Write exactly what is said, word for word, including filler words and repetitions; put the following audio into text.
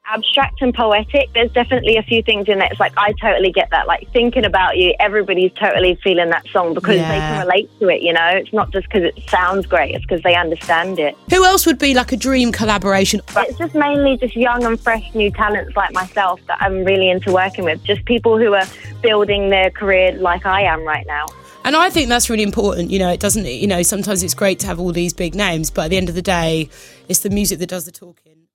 abstract and poetic. There's definitely a few things in there. It's like, I totally get that. Like, thinking about you, everybody's totally feeling that song because Yeah. they can relate to it, you know? It's not just because it sounds great, it's because they understand it. Who else would be like a dream collaboration? It's just mainly just young and fresh new talents like myself that I'm really into working with. Just people who are building their career like I am right now. And I think that's really important. You know, it doesn't, you know, sometimes it's great to have all these big names, but at the end of the day, it's the music that does the talking.